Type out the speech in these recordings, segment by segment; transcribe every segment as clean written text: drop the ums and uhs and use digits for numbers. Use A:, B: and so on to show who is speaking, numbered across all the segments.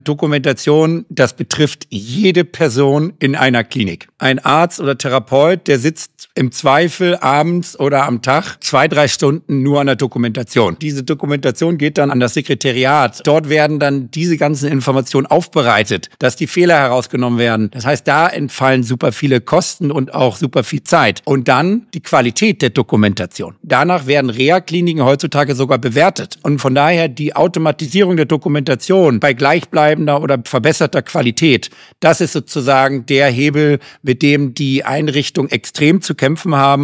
A: Dokumentation, das betrifft jede Person in einer Klinik. Ein Arzt oder Therapeut, der sitzt im Zweifel abends oder am Tag 2-3 Stunden nur an der Dokumentation. Diese Dokumentation geht dann an das Sekretariat. Dort werden dann diese ganzen Informationen aufbereitet, dass die Fehler herausgenommen werden. Das heißt, da entfallen super viele Kosten und auch super viel Zeit. Und dann die Qualität der Dokumentation. Danach werden Reha-Kliniken heutzutage sogar bewertet. Und von daher die Automatisierung der Dokumentation bei gleichbleibender oder verbesserter Qualität, das ist sozusagen der Hebel, mit dem die Einrichtungen extrem zu kämpfen haben.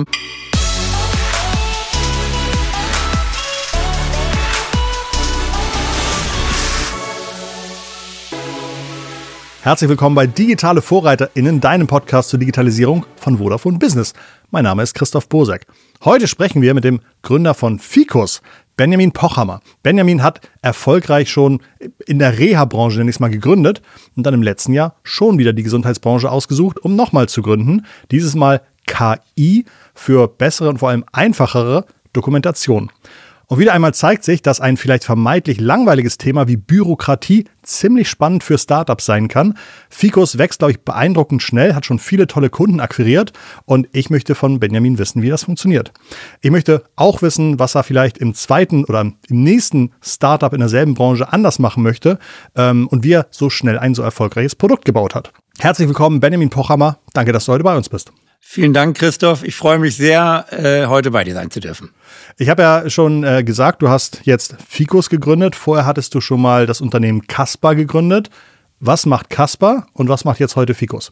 B: Herzlich willkommen bei Digitale VorreiterInnen, deinem Podcast zur Digitalisierung von Vodafone Business. Mein Name ist Christoph Bosek. Heute sprechen wir mit dem Gründer von Ficus, Benjamin Pochhammer. Benjamin hat erfolgreich schon in der Reha-Branche, nenne ich es mal, gegründet und dann im letzten Jahr schon wieder die Gesundheitsbranche ausgesucht, um nochmal zu gründen. Dieses Mal KI für bessere und vor allem einfachere Dokumentation. Und wieder einmal zeigt sich, dass ein vielleicht vermeintlich langweiliges Thema wie Bürokratie ziemlich spannend für Startups sein kann. Ficus wächst, glaube ich, beeindruckend schnell, hat schon viele tolle Kunden akquiriert und ich möchte von Benjamin wissen, wie das funktioniert. Ich möchte auch wissen, was er vielleicht im zweiten oder im nächsten Startup in derselben Branche anders machen möchte und wie er so schnell ein so erfolgreiches Produkt gebaut hat. Herzlich willkommen, Benjamin Pochhammer. Danke, dass du heute bei uns bist.
A: Vielen Dank, Christoph. Ich freue mich sehr, heute bei dir sein zu dürfen.
B: Ich habe ja schon gesagt, du hast jetzt Ficus gegründet. Vorher hattest du schon mal das Unternehmen Casper gegründet. Was macht Casper und was macht jetzt heute Ficus?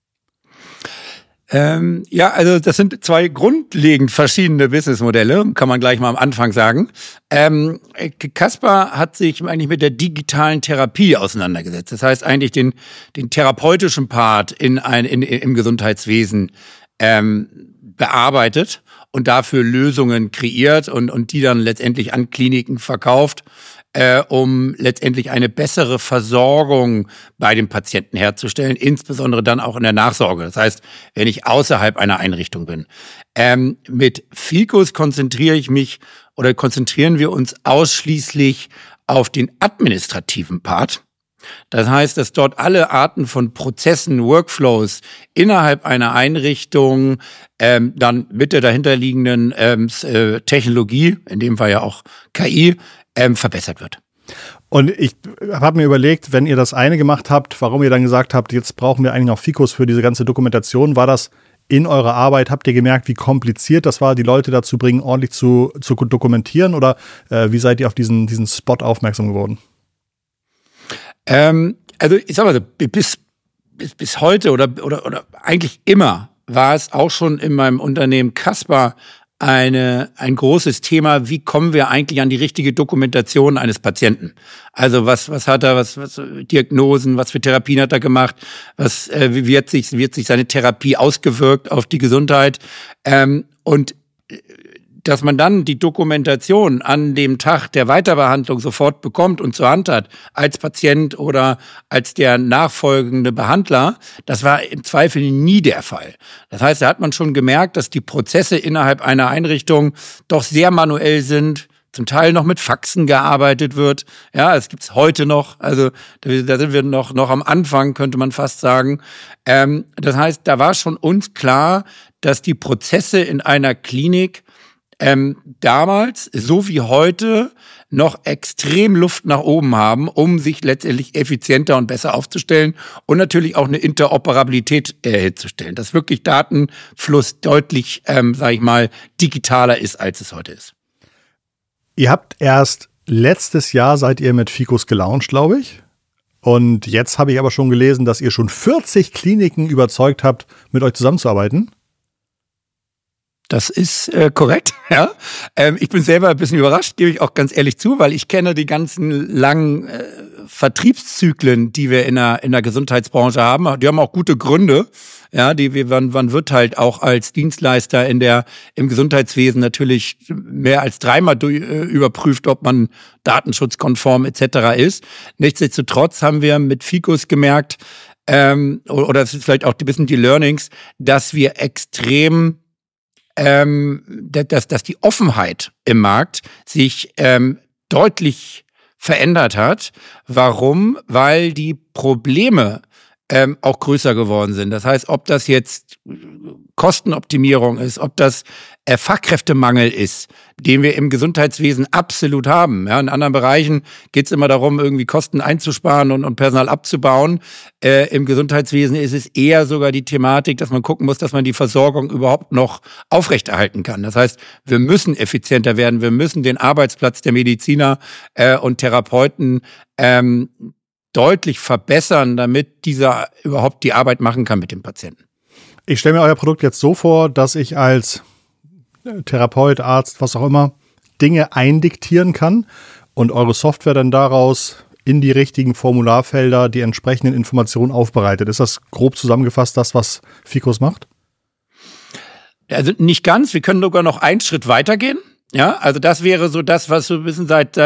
A: Also das sind zwei grundlegend verschiedene Businessmodelle, kann man gleich mal am Anfang sagen. Casper hat sich eigentlich mit der digitalen Therapie auseinandergesetzt. Das heißt eigentlich den therapeutischen Part im Gesundheitswesen bearbeitet und dafür Lösungen kreiert und die dann letztendlich an Kliniken verkauft, um letztendlich eine bessere Versorgung bei dem Patienten herzustellen, insbesondere dann auch in der Nachsorge. Das heißt, wenn ich außerhalb einer Einrichtung bin. Mit Ficus konzentrieren wir uns ausschließlich auf den administrativen Part. Das heißt, dass dort alle Arten von Prozessen, Workflows innerhalb einer Einrichtung dann mit der dahinterliegenden Technologie, in dem Fall ja auch KI, verbessert wird.
B: Und ich habe mir überlegt, wenn ihr das eine gemacht habt, warum ihr dann gesagt habt, jetzt brauchen wir eigentlich noch Ficus für diese ganze Dokumentation. War das in eurer Arbeit? Habt ihr gemerkt, wie kompliziert das war, die Leute dazu bringen, ordentlich zu dokumentieren? Oder wie seid ihr auf diesen Spot aufmerksam geworden?
A: Also ich sag mal so, bis heute oder eigentlich immer war es auch schon in meinem Unternehmen Casper ein großes Thema, wie kommen wir eigentlich an die richtige Dokumentation eines Patienten? Also was hat er, was Diagnosen, was für Therapien hat er gemacht, wie wird sich seine Therapie ausgewirkt auf die Gesundheit? Und dass man dann die Dokumentation an dem Tag der Weiterbehandlung sofort bekommt und zur Hand hat, als Patient oder als der nachfolgende Behandler, das war im Zweifel nie der Fall. Das heißt, da hat man schon gemerkt, dass die Prozesse innerhalb einer Einrichtung doch sehr manuell sind, zum Teil noch mit Faxen gearbeitet wird. Ja, es gibt's heute noch. Also da sind wir noch am Anfang, könnte man fast sagen. Das heißt, da war schon uns klar, dass die Prozesse in einer Klinik damals, so wie heute, noch extrem Luft nach oben haben, um sich letztendlich effizienter und besser aufzustellen und natürlich auch eine Interoperabilität herzustellen, dass wirklich Datenfluss deutlich, digitaler ist, als es heute ist.
B: Ihr habt erst letztes Jahr seid ihr mit Ficus gelauncht, glaube ich. Und jetzt habe ich aber schon gelesen, dass ihr schon 40 Kliniken überzeugt habt, mit euch zusammenzuarbeiten.
A: Das ist korrekt, ja. Ich bin selber ein bisschen überrascht, gebe ich auch ganz ehrlich zu, weil ich kenne die ganzen langen Vertriebszyklen, die wir in der Gesundheitsbranche haben. Die haben auch gute Gründe. Ja, man wird halt auch als Dienstleister im Gesundheitswesen natürlich mehr als 3-mal überprüft, ob man datenschutzkonform etc. ist. Nichtsdestotrotz haben wir mit Ficus gemerkt, oder das ist vielleicht auch ein bisschen die Learnings, dass wir extrem dass die Offenheit im Markt sich deutlich verändert hat. Warum? Weil die Probleme auch größer geworden sind. Das heißt, ob das jetzt Kostenoptimierung ist, ob das Fachkräftemangel ist, den wir im Gesundheitswesen absolut haben. Ja, in anderen Bereichen geht es immer darum, irgendwie Kosten einzusparen und Personal abzubauen. Im Gesundheitswesen ist es eher sogar die Thematik, dass man gucken muss, dass man die Versorgung überhaupt noch aufrechterhalten kann. Das heißt, wir müssen effizienter werden, wir müssen den Arbeitsplatz der Mediziner und Therapeuten deutlich verbessern, damit dieser überhaupt die Arbeit machen kann mit dem Patienten.
B: Ich stelle mir euer Produkt jetzt so vor, dass ich als Therapeut, Arzt, was auch immer, Dinge eindiktieren kann und eure Software dann daraus in die richtigen Formularfelder die entsprechenden Informationen aufbereitet. Ist das grob zusammengefasst das, was Ficus macht?
A: Also nicht ganz, wir können sogar noch einen Schritt weitergehen. Ja, also das wäre so das, was so ein bisschen seit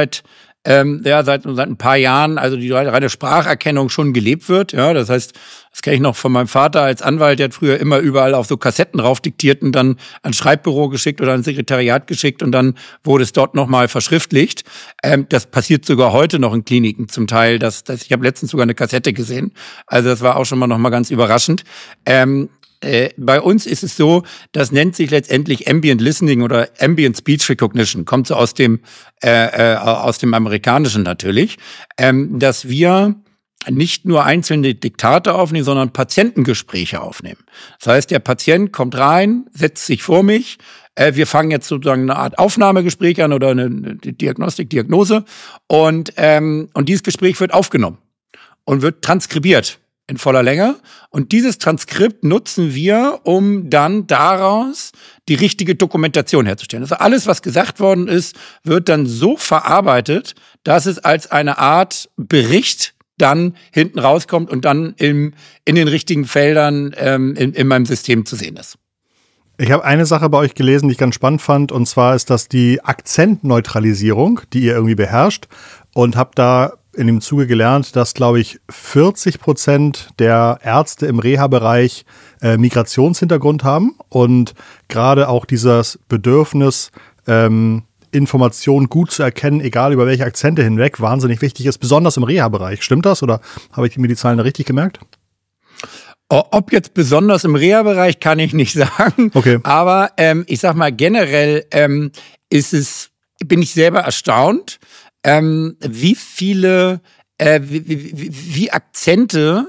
A: ein paar Jahren, also die reine Spracherkennung schon gelebt wird. Ja, das heißt, das kenne ich noch von meinem Vater als Anwalt, der hat früher immer überall auf so Kassetten drauf diktiert und dann ans Schreibbüro geschickt oder ans Sekretariat geschickt und dann wurde es dort nochmal verschriftlicht. Das passiert sogar heute noch in Kliniken zum Teil. Ich habe letztens sogar eine Kassette gesehen. Also das war auch schon mal nochmal ganz überraschend. Bei uns ist es so, das nennt sich letztendlich Ambient Listening oder Ambient Speech Recognition, kommt so aus dem Amerikanischen natürlich, dass wir nicht nur einzelne Diktate aufnehmen, sondern Patientengespräche aufnehmen. Das heißt, der Patient kommt rein, setzt sich vor mich, wir fangen jetzt sozusagen eine Art Aufnahmegespräch an oder eine Diagnose und dieses Gespräch wird aufgenommen und wird transkribiert in voller Länge. Und dieses Transkript nutzen wir, um dann daraus die richtige Dokumentation herzustellen. Also alles, was gesagt worden ist, wird dann so verarbeitet, dass es als eine Art Bericht dann hinten rauskommt und dann in den richtigen Feldern in meinem System zu sehen ist.
B: Ich habe eine Sache bei euch gelesen, die ich ganz spannend fand, und zwar ist das die Akzentneutralisierung, die ihr irgendwie beherrscht, und habe da in dem Zuge gelernt, dass, glaube ich, 40% der Ärzte im Reha-Bereich Migrationshintergrund haben und gerade auch dieses Bedürfnis, Informationen gut zu erkennen, egal über welche Akzente hinweg, wahnsinnig wichtig ist, besonders im Reha-Bereich. Stimmt das oder habe ich mir die Zahlen da richtig gemerkt?
A: Ob jetzt besonders im Reha-Bereich, kann ich nicht sagen.
B: Okay.
A: Aber ich sag mal, generell bin ich selber erstaunt, wie viele, wie Akzente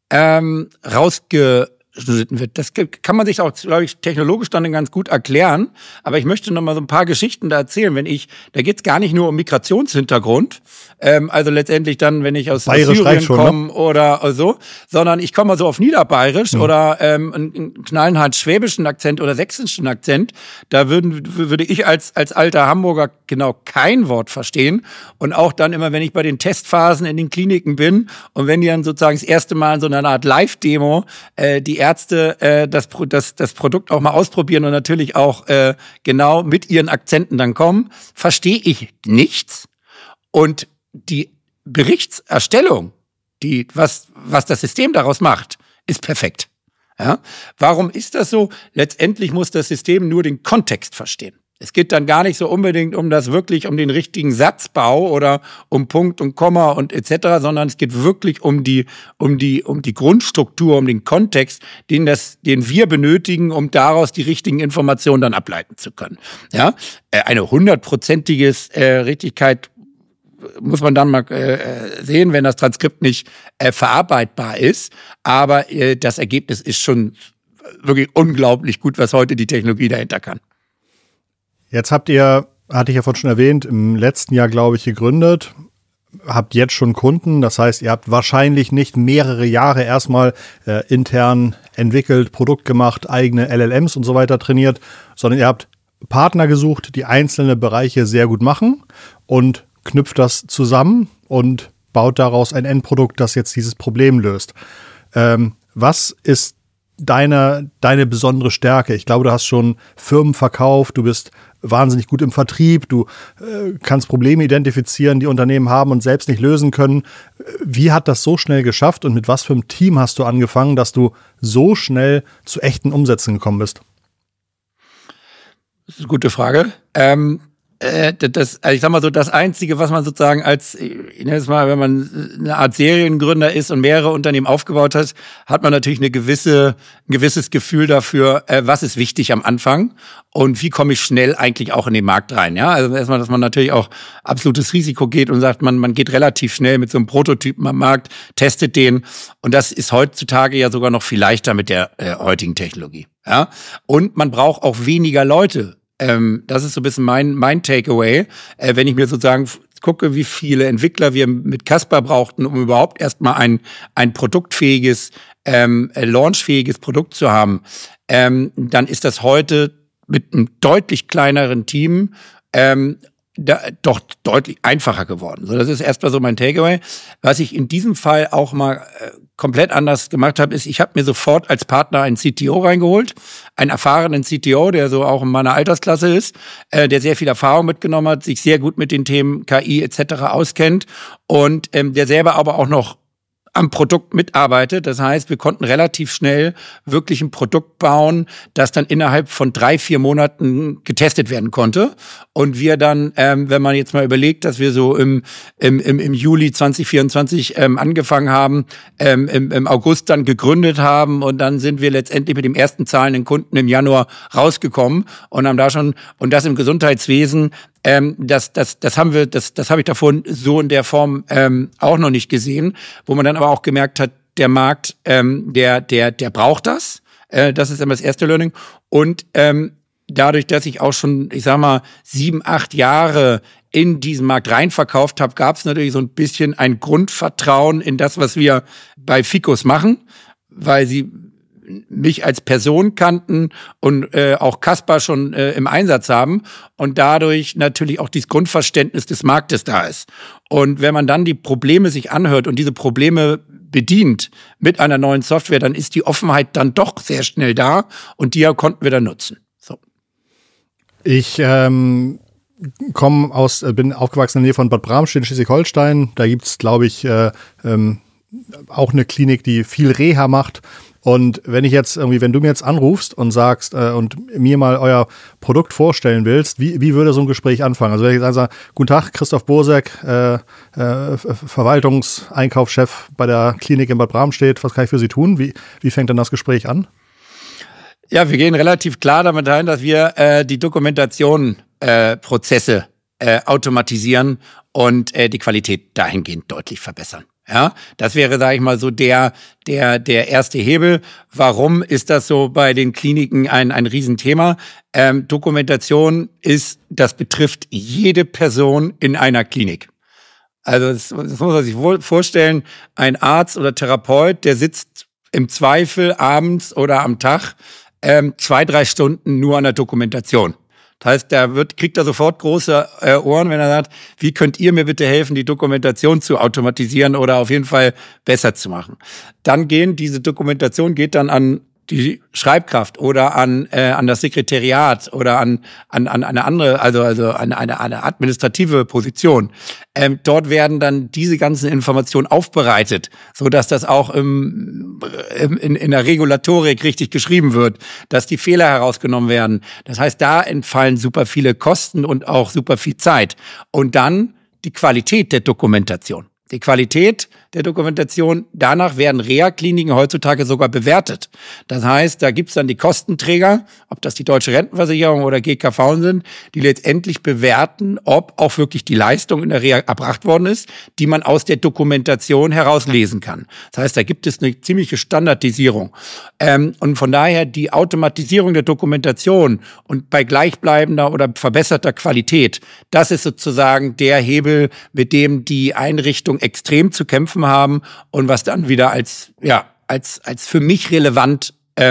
A: rausgeschnitten wird. Das kann man sich auch, glaube ich, technologisch dann ganz gut erklären. Aber ich möchte noch mal so ein paar Geschichten da erzählen. Da geht's gar nicht nur um Migrationshintergrund, also letztendlich dann, wenn ich aus Syrien komme, ne? Oder so, sondern ich komme mal so auf Niederbayerisch oder einen knallhart schwäbischen Akzent oder sächsischen Akzent. Da würde ich als alter Hamburger genau kein Wort verstehen. Und auch dann immer, wenn ich bei den Testphasen in den Kliniken bin und wenn die dann sozusagen das erste Mal in so einer Art Live-Demo die Ärzte das Produkt auch mal ausprobieren und natürlich auch genau mit ihren Akzenten dann kommen, verstehe ich nichts. Und die Berichtserstellung, was das System daraus macht, ist perfekt. Ja? Warum ist das so? Letztendlich muss das System nur den Kontext verstehen. Es geht dann gar nicht so unbedingt um den richtigen Satzbau oder um Punkt und Komma und etc., sondern es geht wirklich um die Grundstruktur, um den Kontext, den wir benötigen, um daraus die richtigen Informationen dann ableiten zu können. Ja, eine 100%ige Richtigkeit muss man dann mal sehen, wenn das Transkript nicht verarbeitbar ist. Aber das Ergebnis ist schon wirklich unglaublich gut, was heute die Technologie dahinter kann.
B: Jetzt hatte ich ja vorhin schon erwähnt, im letzten Jahr, glaube ich, gegründet, habt jetzt schon Kunden. Das heißt, ihr habt wahrscheinlich nicht mehrere Jahre erstmal intern entwickelt, Produkt gemacht, eigene LLMs und so weiter trainiert, sondern ihr habt Partner gesucht, die einzelne Bereiche sehr gut machen und knüpft das zusammen und baut daraus ein Endprodukt, das jetzt dieses Problem löst. Was ist deine besondere Stärke? Ich glaube, du hast schon Firmen verkauft, du bist wahnsinnig gut im Vertrieb, du kannst Probleme identifizieren, die Unternehmen haben und selbst nicht lösen können. Wie hat das so schnell geschafft und mit was für einem Team hast du angefangen, dass du so schnell zu echten Umsätzen gekommen bist?
A: Das ist eine gute Frage. ich sag mal so, das Einzige, was man sozusagen ich nenne es mal, wenn man eine Art Seriengründer ist und mehrere Unternehmen aufgebaut hat, hat man natürlich ein gewisses Gefühl dafür, was ist wichtig am Anfang und wie komme ich schnell eigentlich auch in den Markt rein. Ja, also erstmal, dass man natürlich auch absolutes Risiko geht und sagt, man geht relativ schnell mit so einem Prototypen am Markt, testet den, und das ist heutzutage ja sogar noch viel leichter mit der heutigen Technologie. Ja, und man braucht auch weniger Leute. Das ist so ein bisschen mein Takeaway, wenn ich mir sozusagen gucke, wie viele Entwickler wir mit Caspar brauchten, um überhaupt erstmal ein produktfähiges, launchfähiges Produkt zu haben, dann ist das heute mit einem deutlich kleineren Team doch deutlich einfacher geworden. So, das ist erstmal so mein Takeaway. Was ich in diesem Fall auch mal komplett anders gemacht habe, ist, ich habe mir sofort als Partner einen CTO reingeholt, einen erfahrenen CTO, der so auch in meiner Altersklasse ist, der sehr viel Erfahrung mitgenommen hat, sich sehr gut mit den Themen KI etc. auskennt und der selber aber auch noch am Produkt mitarbeitet. Das heißt, wir konnten relativ schnell wirklich ein Produkt bauen, das dann innerhalb von 3-4 Monaten getestet werden konnte. Und wir dann, wenn man jetzt mal überlegt, dass wir so im Juli 2024 angefangen haben, im August dann gegründet haben und dann sind wir letztendlich mit dem ersten zahlenden Kunden im Januar rausgekommen und haben da schon, und das im Gesundheitswesen, das habe ich davor so in der Form auch noch nicht gesehen, wo man dann aber auch gemerkt hat, der Markt, der braucht das. Das ist immer das erste Learning. Und dadurch, dass ich auch schon, ich sag mal, 7-8 Jahre in diesen Markt reinverkauft habe, gab es natürlich so ein bisschen ein Grundvertrauen in das, was wir bei Ficus machen, weil sie mich als Person kannten und auch Caspar schon im Einsatz haben und dadurch natürlich auch dieses Grundverständnis des Marktes da ist. Und wenn man dann die Probleme sich anhört und diese Probleme bedient mit einer neuen Software, dann ist die Offenheit dann doch sehr schnell da und die konnten wir dann nutzen. So.
B: Ich bin aufgewachsen in der Nähe von Bad Bramstedt in Schleswig-Holstein. Da gibt's, glaube ich, auch eine Klinik, die viel Reha macht. Und wenn du mir jetzt anrufst und sagst und mir mal euer Produkt vorstellen willst, wie würde so ein Gespräch anfangen? Also wenn ich sage, guten Tag, Christoph Bosek, Verwaltungseinkaufschef bei der Klinik in Bad Bramstedt, was kann ich für Sie tun? Wie fängt dann das Gespräch an?
A: Ja, wir gehen relativ klar damit ein, dass wir die Dokumentation-Prozesse automatisieren und die Qualität dahingehend deutlich verbessern. Ja, das wäre, sage ich mal, so der erste Hebel. Warum ist das so bei den Kliniken ein Riesenthema? Dokumentation das betrifft jede Person in einer Klinik. Also das muss man sich wohl vorstellen, ein Arzt oder Therapeut, der sitzt im Zweifel abends oder am Tag 2-3 Stunden nur an der Dokumentation. Das heißt, kriegt er sofort große Ohren, wenn er sagt, wie könnt ihr mir bitte helfen, die Dokumentation zu automatisieren oder auf jeden Fall besser zu machen. Dann diese Dokumentation geht dann an die Schreibkraft oder an das Sekretariat oder an eine andere, also eine administrative Position. Dort werden dann diese ganzen Informationen aufbereitet, so dass das auch in der Regulatorik richtig geschrieben wird, dass die Fehler herausgenommen werden. Das heißt, da entfallen super viele Kosten und auch super viel Zeit. Und dann die Qualität der Dokumentation. Die Qualität der Dokumentation, danach werden Reha-Kliniken heutzutage sogar bewertet. Das heißt, da gibt's dann die Kostenträger, ob das die Deutsche Rentenversicherung oder GKV sind, die letztendlich bewerten, ob auch wirklich die Leistung in der Reha erbracht worden ist, die man aus der Dokumentation herauslesen kann. Das heißt, da gibt es eine ziemliche Standardisierung. Und von daher die Automatisierung der Dokumentation und bei gleichbleibender oder verbesserter Qualität, das ist sozusagen der Hebel, mit dem die Einrichtung extrem zu kämpfen haben und was dann wieder als für mich relevant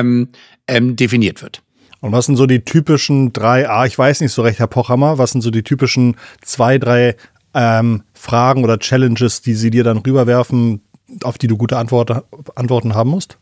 A: definiert wird.
B: Und was sind so die typischen ich weiß nicht so recht, Herr Pochhammer, was sind so die typischen 2-3 Fragen oder Challenges, die Sie dir dann rüberwerfen, auf die du gute Antworten haben musst?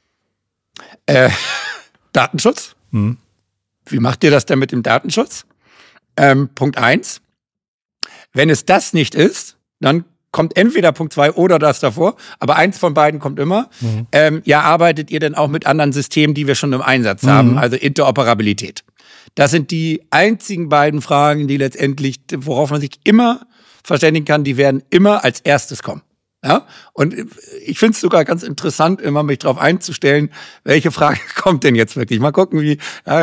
A: Datenschutz. Wie macht ihr das denn mit dem Datenschutz? Punkt 1. Wenn es das nicht ist, dann kommt entweder Punkt 2 oder das davor, aber eins von beiden kommt immer. Arbeitet ihr denn auch mit anderen Systemen, die wir schon im Einsatz haben, also Interoperabilität? Das sind die einzigen beiden Fragen, die letztendlich, worauf man sich immer verständigen kann, die werden immer als erstes kommen. Ja, und ich finde es sogar ganz interessant, immer mich darauf einzustellen, welche Frage kommt denn jetzt wirklich. Mal gucken,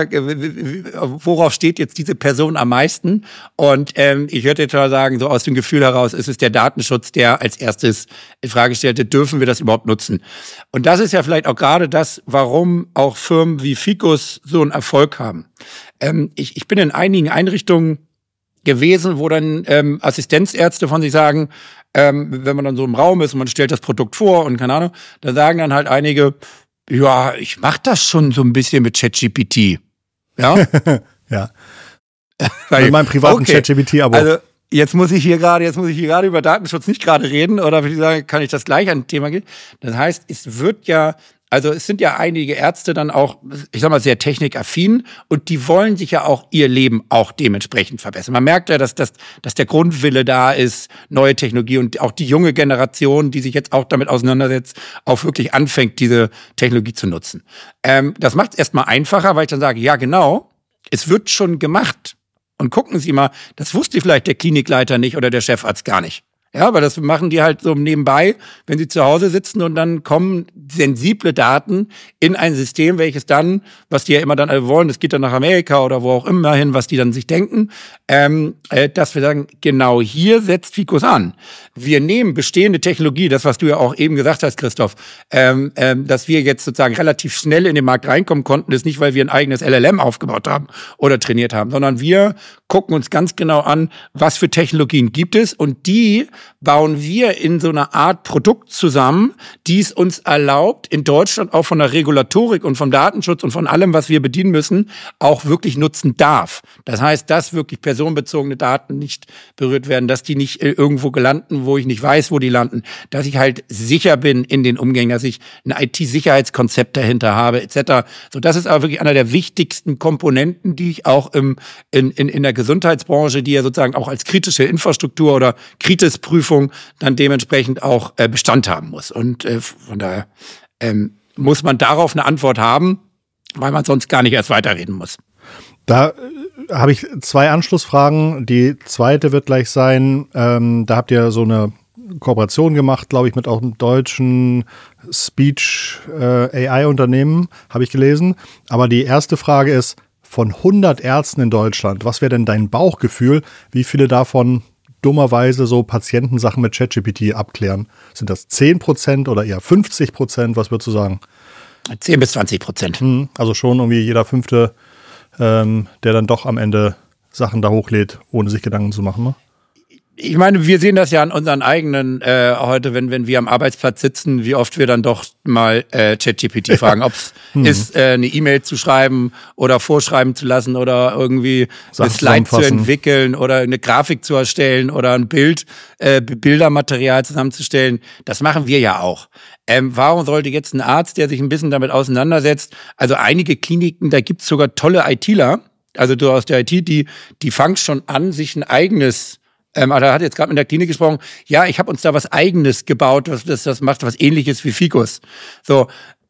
A: worauf steht jetzt diese Person am meisten. Und ich würde jetzt mal sagen, so aus dem Gefühl heraus ist es der Datenschutz, der als erstes in Frage stellte, dürfen wir das überhaupt nutzen? Und das ist ja vielleicht auch gerade das, warum auch Firmen wie Ficus so einen Erfolg haben. Ich bin in einigen Einrichtungen gewesen, wo dann Assistenzärzte von sich sagen, wenn man dann so im Raum ist und man stellt das Produkt vor und keine Ahnung, da sagen dann halt einige, ja, ich mach das schon so ein bisschen mit ChatGPT. Ja?
B: Ja. Mit meinem privaten ChatGPT-Abo.
A: Also jetzt muss ich hier gerade über Datenschutz nicht gerade reden, oder würde ich sagen, kann ich das gleich an ein Thema gehen. Das heißt, es sind ja einige Ärzte dann auch, ich sag mal, sehr technikaffin und die wollen sich ja auch ihr Leben auch dementsprechend verbessern. Man merkt ja, dass der Grundwille da ist, neue Technologie und auch die junge Generation, die sich jetzt auch damit auseinandersetzt, auch wirklich anfängt, diese Technologie zu nutzen. Das macht es erstmal einfacher, weil ich dann sage, ja genau, es wird schon gemacht. Und gucken Sie mal, das wusste vielleicht der Klinikleiter nicht oder der Chefarzt gar nicht. Ja, weil das machen die halt so nebenbei, wenn sie zu Hause sitzen und dann kommen sensible Daten in ein System, welches dann, was die ja immer dann alle wollen, das geht dann nach Amerika oder wo auch immer hin, was die dann sich denken, dass wir sagen, genau hier setzt Ficus an. Wir nehmen bestehende Technologie, das, was du ja auch eben gesagt hast, Christoph, dass wir jetzt sozusagen relativ schnell in den Markt reinkommen konnten, ist nicht, weil wir ein eigenes LLM aufgebaut haben oder trainiert haben, sondern wir gucken uns ganz genau an, was für Technologien gibt es und die bauen wir in so einer Art Produkt zusammen, die es uns erlaubt, in Deutschland auch von der Regulatorik und vom Datenschutz und von allem, was wir bedienen müssen, auch wirklich nutzen darf. Das heißt, dass wirklich personenbezogene Daten nicht berührt werden, dass die nicht irgendwo landen, wo ich nicht weiß, wo die landen, dass ich halt sicher bin in den Umgängen, dass ich ein IT-Sicherheitskonzept dahinter habe, etc. So, das ist aber wirklich einer der wichtigsten Komponenten, die ich auch in der Gesundheitsbranche, die ja sozusagen auch als kritische Infrastruktur oder Kritisprüfung dann dementsprechend auch Bestand haben muss. Und von daher muss man darauf eine Antwort haben, weil man sonst gar nicht erst weiterreden muss.
B: Da habe ich 2 Anschlussfragen. Die zweite wird gleich sein, da habt ihr so eine Kooperation gemacht, glaube ich, mit auch einem deutschen Speech AI-Unternehmen, habe ich gelesen. Aber die erste Frage ist, von 100 Ärzten in Deutschland, was wäre denn dein Bauchgefühl, wie viele davon dummerweise so Patientensachen mit ChatGPT abklären? Sind das 10% oder eher 50%? Was würdest du sagen?
A: 10 bis 20%.
B: Also schon irgendwie jeder Fünfte, der dann doch am Ende Sachen da hochlädt, ohne sich Gedanken zu machen, ne?
A: Ich meine, wir sehen das ja an unseren eigenen heute, wenn wir am Arbeitsplatz sitzen, wie oft wir dann doch mal ChatGPT fragen, ob es ist, eine E-Mail zu schreiben oder vorschreiben zu lassen oder irgendwie eine Slide zu entwickeln oder eine Grafik zu erstellen oder ein Bildermaterial zusammenzustellen. Das machen wir ja auch. Warum sollte jetzt ein Arzt, der sich ein bisschen damit auseinandersetzt, also einige Kliniken, da gibt's sogar tolle ITler, also du aus der IT, die fangen schon an, sich ein eigenes er hat jetzt gerade mit der Klinik gesprochen, ja, ich habe uns da was Eigenes gebaut, das macht was Ähnliches wie Ficus. So,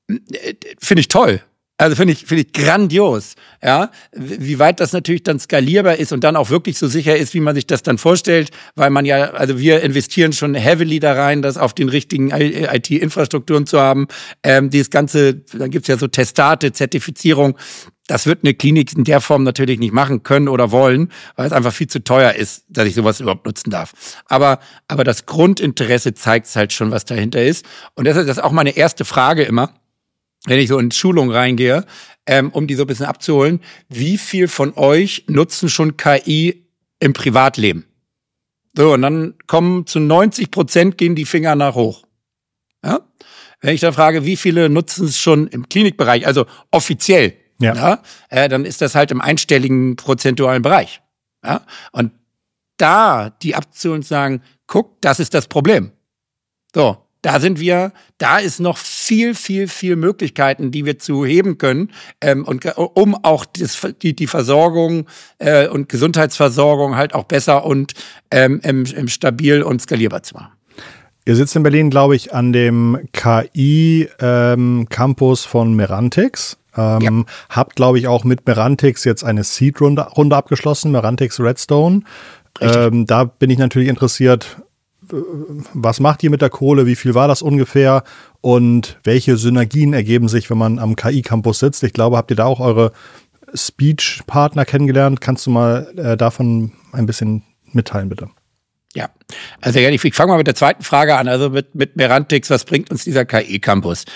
A: finde ich toll. Also finde ich grandios, ja, wie weit das natürlich dann skalierbar ist und dann auch wirklich so sicher ist, wie man sich das dann vorstellt, weil man ja, also wir investieren schon heavily da rein, das auf den richtigen IT-Infrastrukturen zu haben. Dieses Ganze, dann gibt's ja so Testate, Zertifizierung. Das wird eine Klinik in der Form natürlich nicht machen können oder wollen, weil es einfach viel zu teuer ist, dass ich sowas überhaupt nutzen darf. Aber das Grundinteresse zeigt halt schon, was dahinter ist. Und deshalb ist das auch meine erste Frage immer, wenn ich so in Schulung reingehe, um die so ein bisschen abzuholen. Wie viel von euch nutzen schon KI im Privatleben? So, und dann kommen zu 90% gehen die Finger nach hoch. Ja? Wenn ich dann frage, wie viele nutzen es schon im Klinikbereich, also offiziell, ja, dann ist das halt im einstelligen prozentualen Bereich. Ja? Und da die abzuholen und sagen, guck, das ist das Problem. So, da ist noch viel Möglichkeiten, die wir zu heben können, und um auch die Versorgung und Gesundheitsversorgung halt auch besser und stabil und skalierbar zu machen.
B: Ihr sitzt in Berlin, glaube ich, an dem KI-Campus von Merantix. Habt, glaube ich, auch mit Merantix jetzt eine Seed-Runde abgeschlossen, Merantix Redstone. Da bin ich natürlich interessiert, was macht ihr mit der Kohle, wie viel war das ungefähr und welche Synergien ergeben sich, wenn man am KI-Campus sitzt? Ich glaube, habt ihr da auch eure Speech-Partner kennengelernt? Kannst du mal davon ein bisschen mitteilen, bitte?
A: Ja, also ich fange mal mit der zweiten Frage an, also mit Merantix, was bringt uns dieser KI-Campus?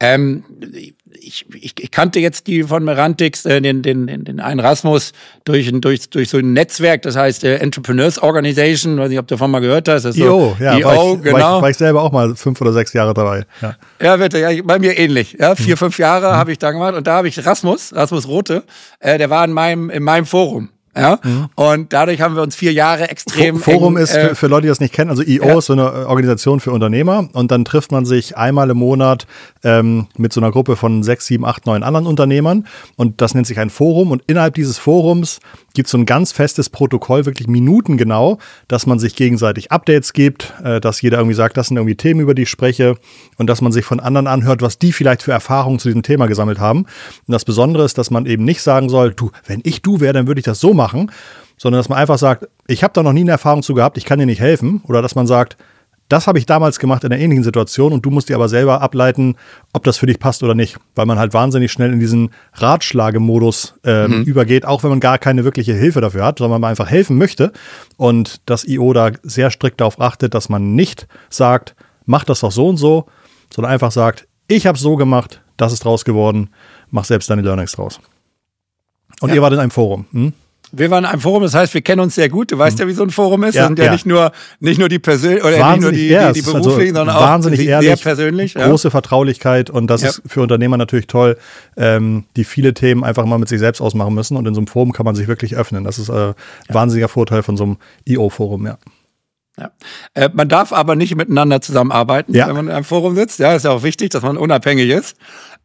A: Ich kannte jetzt die von Merantix, den einen Rasmus, durch so ein Netzwerk, das heißt Entrepreneurs Organization, weiß nicht, ob du davon mal gehört hast. Das ist
B: IO,
A: so,
B: ja,
A: IO, genau.
B: War ich selber auch mal 5 oder 6 Jahre dabei.
A: Ja, bitte, ja, bei mir ähnlich. Ja, 4, 5 Jahre habe ich da gemacht und da habe ich Rasmus Rote, der war in meinem Forum. Ja, und dadurch haben wir uns 4 Jahre extrem
B: Forum ist für Leute, die das nicht kennen, also IO ist so eine Organisation für Unternehmer und dann trifft man sich einmal im Monat mit so einer Gruppe von 6, 7, 8, 9 anderen Unternehmern und das nennt sich ein Forum und innerhalb dieses Forums gibt es so ein ganz festes Protokoll, wirklich minutengenau, dass man sich gegenseitig Updates gibt, dass jeder irgendwie sagt, das sind irgendwie Themen, über die ich spreche und dass man sich von anderen anhört, was die vielleicht für Erfahrungen zu diesem Thema gesammelt haben. Und das Besondere ist, dass man eben nicht sagen soll, du, wenn ich du wäre, dann würde ich das so machen, sondern dass man einfach sagt, ich habe da noch nie eine Erfahrung zu gehabt, ich kann dir nicht helfen. Oder dass man sagt, das habe ich damals gemacht in einer ähnlichen Situation und du musst dir aber selber ableiten, ob das für dich passt oder nicht. Weil man halt wahnsinnig schnell in diesen Ratschlagemodus übergeht, auch wenn man gar keine wirkliche Hilfe dafür hat, sondern man einfach helfen möchte. Und dass IO da sehr strikt darauf achtet, dass man nicht sagt, mach das doch so und so, sondern einfach sagt, ich habe es so gemacht, das ist draus geworden, mach selbst deine Learnings draus. Und ihr wart in einem Forum.
A: Wir waren in einem Forum, das heißt, wir kennen uns sehr gut. Du weißt ja, wie so ein Forum ist. Das sind ja nicht nur die persönlichen oder nicht nur die beruflichen, sondern auch
B: wahnsinnig ehrlich,
A: sehr persönlich.
B: Große Vertraulichkeit und das ist für Unternehmer natürlich toll, die viele Themen einfach mal mit sich selbst ausmachen müssen und in so einem Forum kann man sich wirklich öffnen. Das ist ein wahnsinniger Vorteil von so einem IO-Forum,
A: Ja. Man darf aber nicht miteinander zusammenarbeiten, wenn man in einem Forum sitzt. Ja, ist ja auch wichtig, dass man unabhängig ist.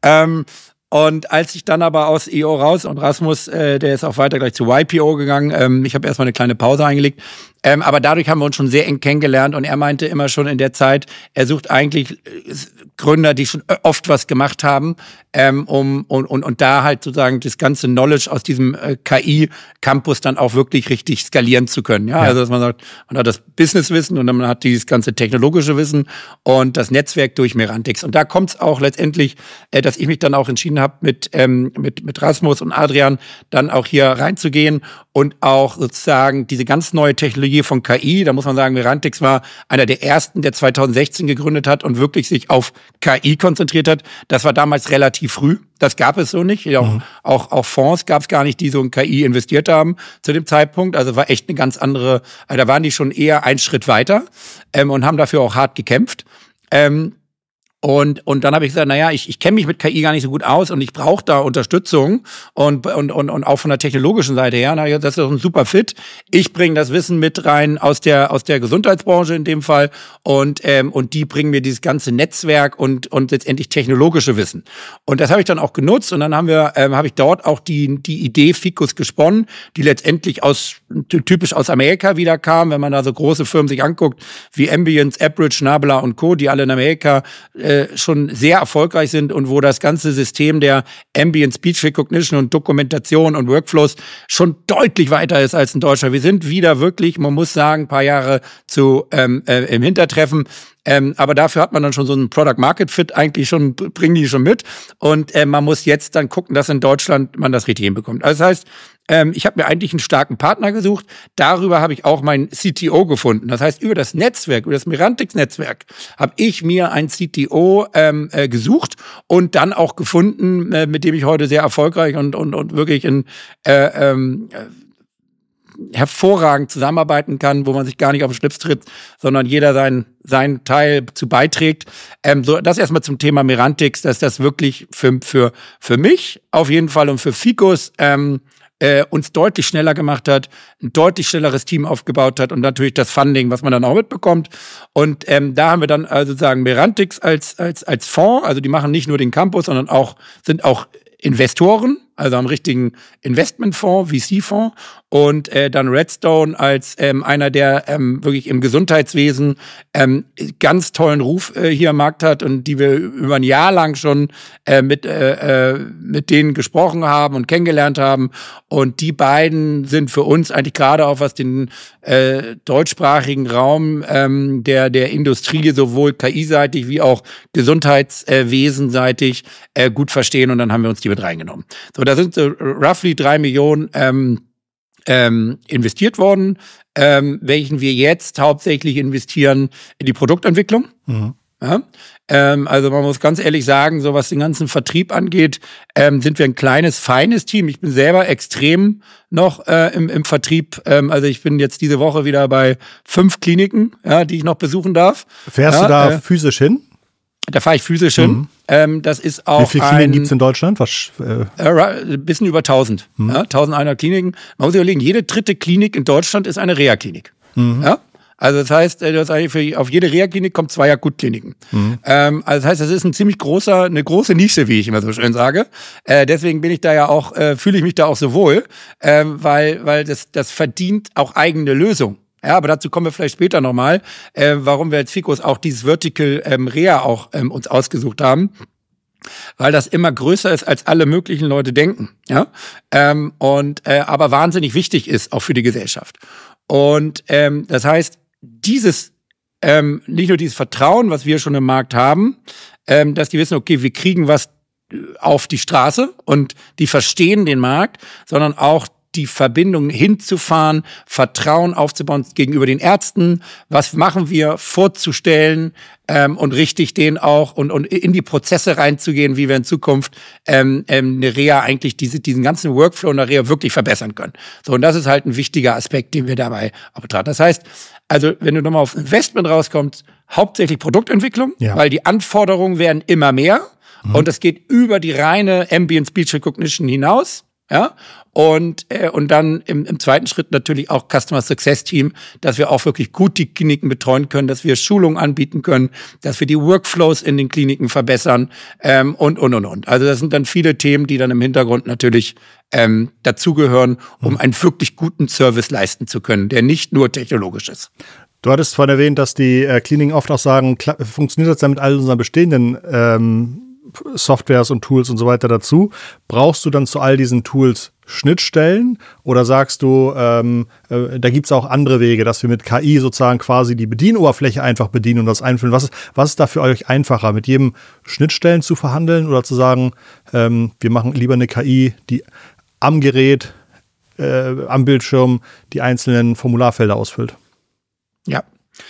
A: Und als ich dann aber aus IO raus und Rasmus, der ist auch weiter gleich zu YPO gegangen, ich habe erstmal eine kleine Pause eingelegt, aber dadurch haben wir uns schon sehr eng kennengelernt und er meinte immer schon in der Zeit, er sucht eigentlich Gründer, die schon oft was gemacht haben, und da halt sozusagen das ganze Knowledge aus diesem KI-Campus dann auch wirklich richtig skalieren zu können. Ja, also dass man sagt, man hat das Businesswissen und dann man hat dieses ganze technologische Wissen und das Netzwerk durch Merantix. Und da kommt es auch letztendlich, dass ich mich dann auch entschieden habe, mit Rasmus und Adrian dann auch hier reinzugehen und auch sozusagen diese ganz neue Technologie von KI, da muss man sagen, Merantix war einer der ersten, der 2016 gegründet hat und wirklich sich auf KI konzentriert hat. Das war damals relativ früh. Das gab es so nicht. Auch Fonds gab es gar nicht, die so in KI investiert haben zu dem Zeitpunkt. Also war echt eine ganz andere, da waren die schon eher einen Schritt weiter und haben dafür auch hart gekämpft. Und dann habe ich gesagt, naja, ich kenne mich mit KI gar nicht so gut aus und ich brauche da Unterstützung und auch von der technologischen Seite her, na ja, das ist doch ein super Fit. Ich bringe das Wissen mit rein aus der Gesundheitsbranche in dem Fall und die bringen mir dieses ganze Netzwerk und letztendlich technologische Wissen. Und das habe ich dann auch genutzt und dann habe ich dort auch die Idee Ficus gesponnen, die letztendlich typisch aus Amerika wieder kam, wenn man da so große Firmen sich anguckt, wie Ambience, AppRidge, Nabla und Co., die alle in Amerika schon sehr erfolgreich sind und wo das ganze System der Ambient Speech Recognition und Dokumentation und Workflows schon deutlich weiter ist als in Deutschland. Wir sind wieder wirklich, man muss sagen, ein paar Jahre im Hintertreffen. Aber dafür hat man dann schon so einen Product Market Fit eigentlich schon, bringen die schon mit. Und man muss jetzt dann gucken, dass in Deutschland man das richtig hinbekommt. Also das heißt, ich habe mir eigentlich einen starken Partner gesucht. Darüber habe ich auch meinen CTO gefunden. Das heißt, über das Netzwerk, über das Merantix-Netzwerk habe ich mir einen CTO gesucht und dann auch gefunden, mit dem ich heute sehr erfolgreich und wirklich hervorragend zusammenarbeiten kann, wo man sich gar nicht auf den Schlips tritt, sondern jeder seinen Teil zu beiträgt. So, das erstmal zum Thema Merantix, dass das wirklich für mich auf jeden Fall und für Ficus uns deutlich schneller gemacht hat, ein deutlich schnelleres Team aufgebaut hat und natürlich das Funding, was man dann auch mitbekommt. Und da haben wir dann also sagen Merantix als Fonds, also die machen nicht nur den Campus, sondern sind auch Investoren, also am richtigen Investmentfonds, VC-Fonds, und dann Redstone als einer, der wirklich im Gesundheitswesen ganz tollen Ruf hier am Markt hat und die wir über ein Jahr lang schon mit denen gesprochen haben und kennengelernt haben. Und die beiden sind für uns eigentlich gerade auch, was den deutschsprachigen Raum der Industrie sowohl KI-seitig wie auch gesundheitswesenseitig gut verstehen, und dann haben wir uns die mit reingenommen. So, da sind so roughly 3 Millionen investiert worden, welchen wir jetzt hauptsächlich investieren in die Produktentwicklung. Mhm. Ja? Also man muss ganz ehrlich sagen, so was den ganzen Vertrieb angeht, sind wir ein kleines, feines Team. Ich bin selber extrem noch im Vertrieb. Also ich bin jetzt diese Woche wieder bei 5 Kliniken, ja, die ich noch besuchen darf.
B: Fährst du da physisch hin?
A: Da fahre ich physisch hin. Das ist auch.
B: Wie viele Kliniken gibt es in Deutschland?
A: Ein bisschen über 1000. Ja, 1100 Kliniken. Man muss sich überlegen, jede 3. Klinik in Deutschland ist eine Reha-Klinik. Ja? Also das heißt, du hast eigentlich auf jede Reha-Klinik kommen 2 Akutkliniken. Also das heißt, das ist eine große Nische, wie ich immer so schön sage. Deswegen bin ich da ja auch, fühle ich mich da auch so wohl, weil das verdient auch eigene Lösungen. Ja, aber dazu kommen wir vielleicht später nochmal, warum wir als Ficus auch dieses Vertical Reha auch uns ausgesucht haben. Weil das immer größer ist, als alle möglichen Leute denken. Ja? Aber wahnsinnig wichtig ist, auch für die Gesellschaft. Und das heißt, nicht nur dieses Vertrauen, was wir schon im Markt haben, dass die wissen, okay, wir kriegen was auf die Straße und die verstehen den Markt, sondern auch die Verbindung hinzufahren, Vertrauen aufzubauen gegenüber den Ärzten, was machen wir, vorzustellen und richtig den auch und in die Prozesse reinzugehen, wie wir in Zukunft eine Reha eigentlich diesen ganzen Workflow in der Reha wirklich verbessern können. So, und das ist halt ein wichtiger Aspekt, den wir dabei auch betrachten. Das heißt, also wenn du nochmal auf Investment rauskommst, hauptsächlich Produktentwicklung, weil die Anforderungen werden immer mehr und es geht über die reine Ambient Speech Recognition hinaus. Ja, und dann im zweiten Schritt natürlich auch Customer Success Team, dass wir auch wirklich gut die Kliniken betreuen können, dass wir Schulungen anbieten können, dass wir die Workflows in den Kliniken verbessern und. Also das sind dann viele Themen, die dann im Hintergrund natürlich dazugehören, um einen wirklich guten Service leisten zu können, der nicht nur technologisch ist.
B: Du hattest vorhin erwähnt, dass die Kliniken oft auch sagen, funktioniert das dann mit all unseren bestehenden Softwares und Tools und so weiter dazu. Brauchst du dann zu all diesen Tools Schnittstellen oder sagst du, da gibt es auch andere Wege, dass wir mit KI sozusagen quasi die Bedienoberfläche einfach bedienen und das einfüllen? Was ist da für euch einfacher, mit jedem Schnittstellen zu verhandeln oder zu sagen, wir machen lieber eine KI, die am Gerät, am Bildschirm die einzelnen Formularfelder ausfüllt?
A: Ja,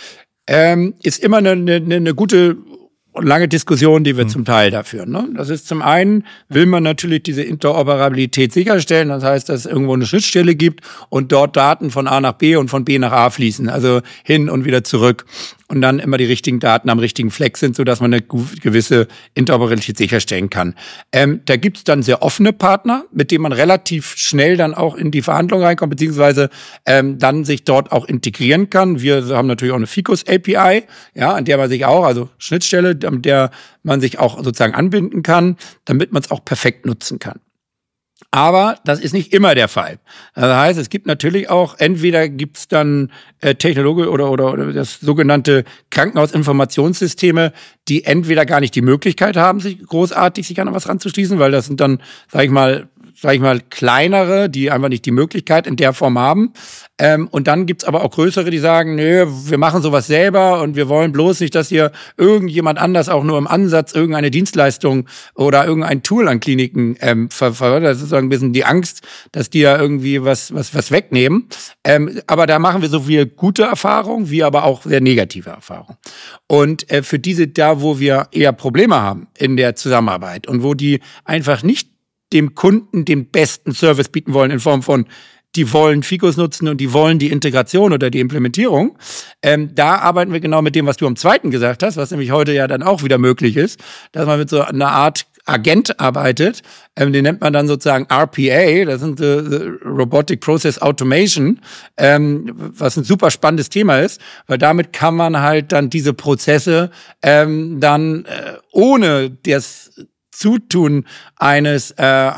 A: ist immer eine gute und lange Diskussion, die wir zum Teil da führen. Ne? Das ist zum einen, will man natürlich diese Interoperabilität sicherstellen. Das heißt, dass es irgendwo eine Schnittstelle gibt und dort Daten von A nach B und von B nach A fließen, also hin und wieder zurück. Und dann immer die richtigen Daten am richtigen Fleck sind, sodass man eine gewisse Interoperabilität sicherstellen kann. Da gibt's dann sehr offene Partner, mit denen man relativ schnell dann auch in die Verhandlungen reinkommt, beziehungsweise dann sich dort auch integrieren kann. Wir haben natürlich auch eine Ficus API, ja, an der man sich auch, also Schnittstelle, an der man sich auch sozusagen anbinden kann, damit man es auch perfekt nutzen kann. Aber das ist nicht immer der Fall. Das heißt, es gibt natürlich auch, entweder gibt's dann Technologie oder das sogenannte Krankenhausinformationssysteme, die entweder gar nicht die Möglichkeit haben, sich an was ranzuschließen, weil das sind dann, sag ich mal, kleinere, die einfach nicht die Möglichkeit in der Form haben. Und dann gibt's aber auch größere, die sagen, nö, wir machen sowas selber und wir wollen bloß nicht, dass hier irgendjemand anders auch nur im Ansatz irgendeine Dienstleistung oder irgendein Tool an Kliniken verfolgt. Das ist sozusagen ein bisschen die Angst, dass die ja irgendwie was wegnehmen. Aber da machen wir so viel gute Erfahrungen, wie aber auch sehr negative Erfahrungen. Und für diese, da wo wir eher Probleme haben in der Zusammenarbeit und wo die einfach nicht dem Kunden den besten Service bieten wollen in Form von, die wollen Ficus nutzen und die wollen die Integration oder die Implementierung. Da arbeiten wir genau mit dem, was du am zweiten gesagt hast, was nämlich heute ja dann auch wieder möglich ist, dass man mit so einer Art Agent arbeitet. Den nennt man dann sozusagen RPA, das sind Robotic Process Automation, was ein super spannendes Thema ist, weil damit kann man halt dann diese Prozesse ohne das Zutun eines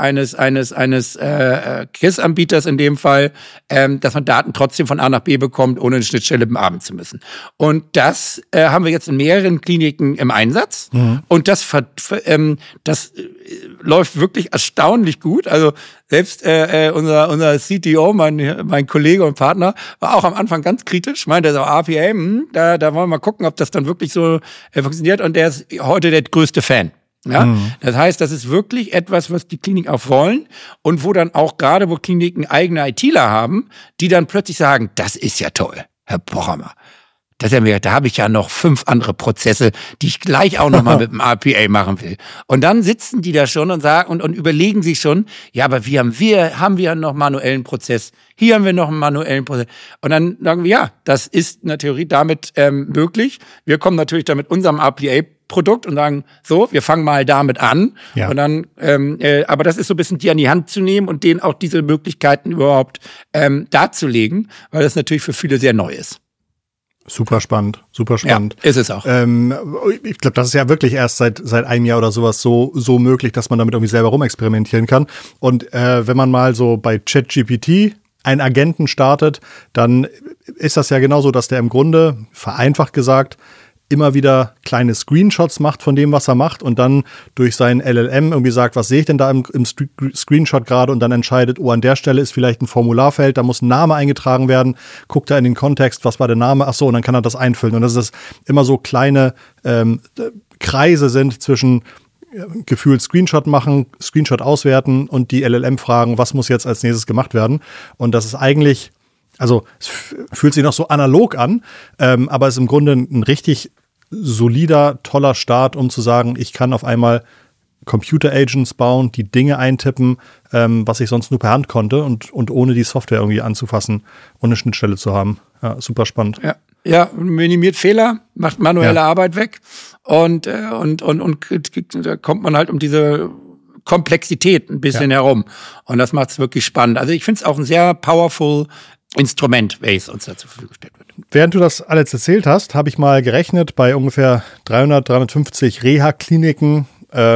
A: KISS-Anbieters in dem Fall, dass man Daten trotzdem von A nach B bekommt, ohne eine Schnittstelle bearbeiten zu müssen. Und das haben wir jetzt in mehreren Kliniken im Einsatz. Und das läuft wirklich erstaunlich gut. Also selbst unser CTO, mein Kollege und Partner, war auch am Anfang ganz kritisch, meinte so, RPA, da wollen wir mal gucken, ob das dann wirklich so funktioniert. Und der ist heute der größte Fan. Ja, das heißt, das ist wirklich etwas, was die Kliniken auch wollen und wo dann auch gerade, wo Kliniken eigene ITler haben, die dann plötzlich sagen, das ist ja toll, Herr Pochhammer. Da habe ich ja noch 5 andere Prozesse, die ich gleich auch noch mal mit dem RPA machen will. Und dann sitzen die da schon und sagen und überlegen sich schon, ja, aber haben wir noch einen manuellen Prozess? Hier haben wir noch einen manuellen Prozess. Und dann sagen wir, ja, das ist in der Theorie damit möglich. Wir kommen natürlich da mit unserem RPA-Produkt und sagen, so, wir fangen mal damit an. Ja. Und dann, aber das ist so ein bisschen die an die Hand zu nehmen und denen auch diese Möglichkeiten überhaupt darzulegen, weil das natürlich für viele sehr neu ist.
B: Super spannend.
A: Ja, ist es auch.
B: Ich glaube, das ist ja wirklich erst seit einem Jahr oder sowas so möglich, dass man damit irgendwie selber rumexperimentieren kann. Und wenn man mal so bei ChatGPT einen Agenten startet, dann ist das ja genauso, dass der im Grunde, vereinfacht gesagt, immer wieder kleine Screenshots macht von dem, was er macht und dann durch sein LLM irgendwie sagt, was sehe ich denn da im Screenshot gerade und dann entscheidet, an der Stelle ist vielleicht ein Formularfeld, da muss ein Name eingetragen werden, guckt er in den Kontext, was war der Name, ach so, und dann kann er das einfüllen. Und das ist immer so kleine Kreise sind zwischen gefühlt Screenshot machen, Screenshot auswerten und die LLM fragen, was muss jetzt als nächstes gemacht werden. Und das ist eigentlich, also es fühlt sich noch so analog an, aber es ist im Grunde ein richtig solider, toller Start, um zu sagen, ich kann auf einmal Computer-Agents bauen, die Dinge eintippen, was ich sonst nur per Hand konnte und ohne die Software irgendwie anzufassen und eine Schnittstelle zu haben. Ja, super spannend.
A: Ja, minimiert Fehler, macht manuelle Arbeit weg und da kommt man halt um diese Komplexität ein bisschen herum. Und das macht es wirklich spannend. Also ich finde es auch ein sehr powerful Instrument, welches uns da zur Verfügung gestellt wird.
B: Während du das alles erzählt hast, habe ich mal gerechnet bei ungefähr 350 Reha-Kliniken.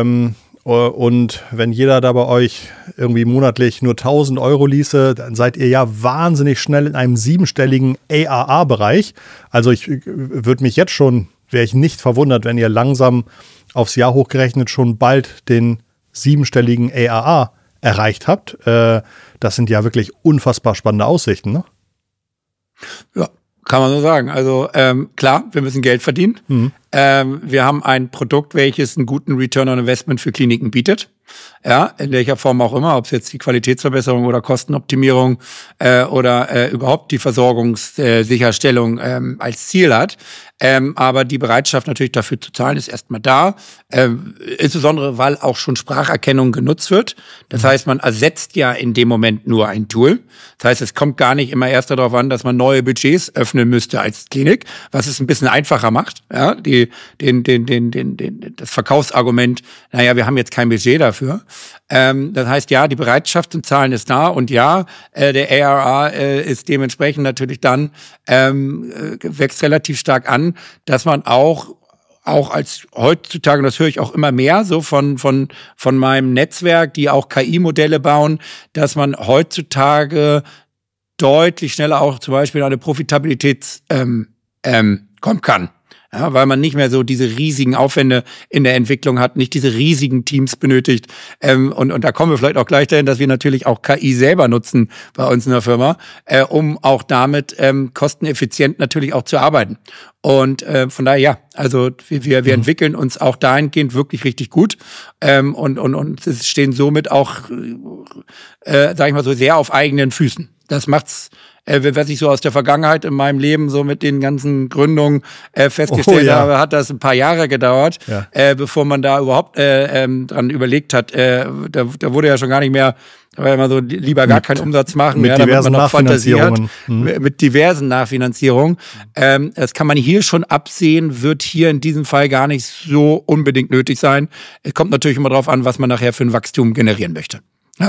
B: Und wenn jeder da bei euch irgendwie monatlich nur 1.000 Euro ließe, dann seid ihr ja wahnsinnig schnell in einem 7-stelligen ARR-Bereich. Also ich würde mich jetzt schon, wäre ich nicht verwundert, wenn ihr langsam aufs Jahr hochgerechnet schon bald den 7-stelligen ARR erreicht habt. Das sind ja wirklich unfassbar spannende Aussichten, ne?
A: Ja, kann man so sagen. Also klar, wir müssen Geld verdienen. Wir haben ein Produkt, welches einen guten Return on Investment für Kliniken bietet. Ja, in welcher Form auch immer, ob es jetzt die Qualitätsverbesserung oder Kostenoptimierung oder überhaupt die Versorgungssicherstellung als Ziel hat. Aber die Bereitschaft natürlich dafür zu zahlen ist erstmal da. Insbesondere, weil auch schon Spracherkennung genutzt wird. Das heißt, man ersetzt ja in dem Moment nur ein Tool. Das heißt, es kommt gar nicht immer erst darauf an, dass man neue Budgets öffnen müsste als Klinik, was es ein bisschen einfacher macht. Ja, das Verkaufsargument, naja, wir haben jetzt kein Budget dafür. Das heißt, ja, die Bereitschaft zum Zahlen ist da und ja, der ARR ist dementsprechend natürlich dann wächst relativ stark an, dass man auch als heutzutage, und das höre ich auch immer mehr so von meinem Netzwerk, die auch KI-Modelle bauen, dass man heutzutage deutlich schneller auch zum Beispiel an eine Profitabilität kommen kann. Ja, weil man nicht mehr so diese riesigen Aufwände in der Entwicklung hat, nicht diese riesigen Teams benötigt. Und da kommen wir vielleicht auch gleich dahin, dass wir natürlich auch KI selber nutzen bei uns in der Firma, um auch damit kosteneffizient natürlich auch zu arbeiten. Und von daher, ja, also wir entwickeln uns auch dahingehend wirklich richtig gut und stehen somit auch, sag ich mal so, sehr auf eigenen Füßen. Das macht's, was ich so aus der Vergangenheit in meinem Leben so mit den ganzen Gründungen festgestellt habe, hat das ein paar Jahre gedauert, bevor man da überhaupt dran überlegt hat. Da wurde ja schon gar nicht mehr, weil man so lieber gar keinen Umsatz machen,
B: mit diversen
A: damit man noch Fantasie hat,
B: Nachfinanzierungen.
A: mit diversen Nachfinanzierungen. Das kann man hier schon absehen, wird hier in diesem Fall gar nicht so unbedingt nötig sein. Es kommt natürlich immer drauf an, was man nachher für ein Wachstum generieren möchte. Ja?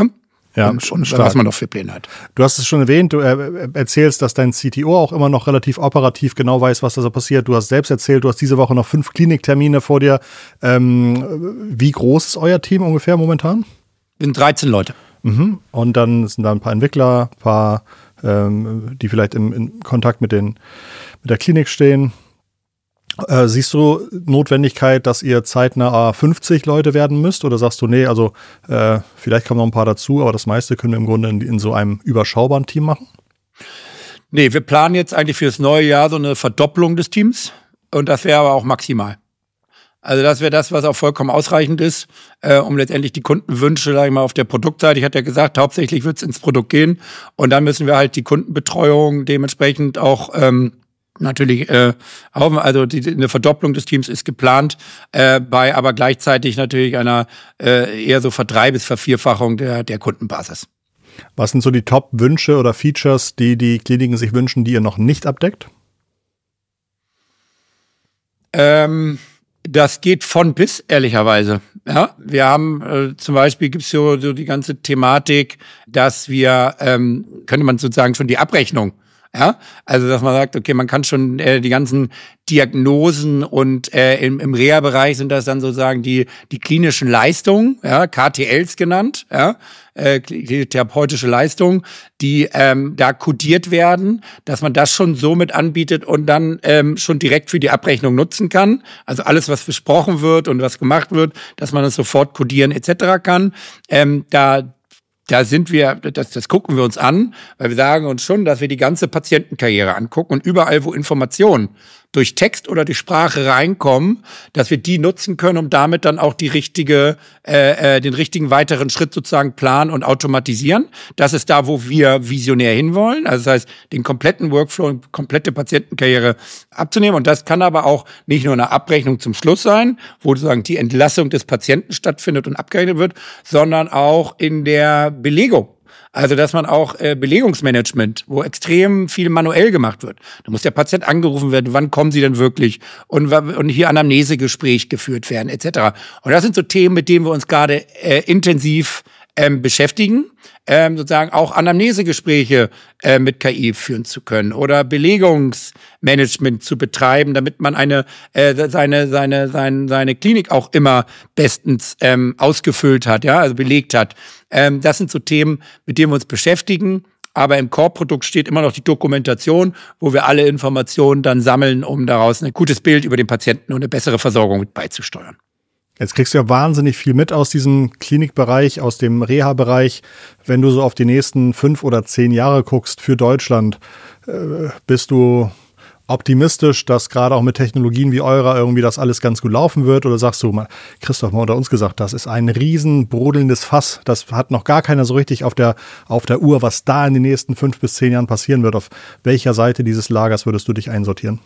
B: Ja,
A: und was man noch für Pläne hat.
B: Du hast es schon erwähnt, du erzählst, dass dein CTO auch immer noch relativ operativ genau weiß, was da so passiert. Du hast selbst erzählt, du hast diese Woche noch 5 Kliniktermine vor dir. Wie groß ist euer Team ungefähr momentan?
A: Wir sind 13 Leute.
B: Mhm. Und dann sind da ein paar Entwickler, ein paar, die vielleicht in Kontakt mit der Klinik stehen. Siehst du Notwendigkeit, dass ihr zeitnah 50 Leute werden müsst? Oder sagst du, nee, also vielleicht kommen noch ein paar dazu, aber das meiste können wir im Grunde in so einem überschaubaren Team machen?
A: Nee, wir planen jetzt eigentlich für das neue Jahr so eine Verdopplung des Teams. Und das wäre aber auch maximal. Also das wäre das, was auch vollkommen ausreichend ist, um letztendlich die Kundenwünsche, sag ich mal, auf der Produktseite. Ich hatte ja gesagt, hauptsächlich wird es ins Produkt gehen. Und dann müssen wir halt die Kundenbetreuung dementsprechend auch natürlich also eine Verdopplung des Teams ist geplant, bei aber gleichzeitig natürlich einer eher so bis Vervierfachung der Kundenbasis.
B: Was sind so die Top-Wünsche oder Features, die Kliniken sich wünschen, die ihr noch nicht abdeckt?
A: Das geht von bis, ehrlicherweise. Ja, wir haben zum Beispiel gibt's so die ganze Thematik, dass wir, könnte man sozusagen schon die Abrechnung, ja, also dass man sagt, okay, man kann schon die ganzen Diagnosen und im Reha-Bereich sind das dann sozusagen die klinischen Leistungen, ja, KTLs genannt, ja, therapeutische Leistungen, die da kodiert werden, dass man das schon so mit anbietet und dann schon direkt für die Abrechnung nutzen kann. Also alles, was besprochen wird und was gemacht wird, dass man das sofort kodieren etc. kann. Da sind wir, das gucken wir uns an, weil wir sagen uns schon, dass wir die ganze Patientenkarriere angucken und überall, wo Informationen durch Text oder durch Sprache reinkommen, dass wir die nutzen können, um damit dann auch den richtigen weiteren Schritt sozusagen planen und automatisieren. Das ist da, wo wir visionär hinwollen. Also das heißt, den kompletten Workflow und komplette Patientenkarriere abzunehmen. Und das kann aber auch nicht nur eine Abrechnung zum Schluss sein, wo sozusagen die Entlassung des Patienten stattfindet und abgerechnet wird, sondern auch in der Belegung. Also, dass man auch Belegungsmanagement, wo extrem viel manuell gemacht wird. Da muss der Patient angerufen werden, wann kommen Sie denn wirklich? Und hier Anamnesegespräch geführt werden, etc. Und das sind so Themen, mit denen wir uns gerade intensiv beschäftigen, sozusagen auch Anamnesegespräche mit KI führen zu können oder Belegungsmanagement zu betreiben, damit man seine Klinik auch immer bestens ausgefüllt hat, ja, also belegt hat. Das sind so Themen, mit denen wir uns beschäftigen. Aber im Core-Produkt steht immer noch die Dokumentation, wo wir alle Informationen dann sammeln, um daraus ein gutes Bild über den Patienten und eine bessere Versorgung mit beizusteuern.
B: Jetzt kriegst du ja wahnsinnig viel mit aus diesem Klinikbereich, aus dem Reha-Bereich. Wenn du so auf die nächsten 5 oder 10 Jahre guckst für Deutschland, bist du optimistisch, dass gerade auch mit Technologien wie eurer irgendwie das alles ganz gut laufen wird? Oder sagst du, Christoph, mal unter uns gesagt, das ist ein riesen brodelndes Fass. Das hat noch gar keiner so richtig auf der Uhr, was da in den nächsten 5 bis 10 Jahren passieren wird. Auf welcher Seite dieses Lagers würdest du dich einsortieren?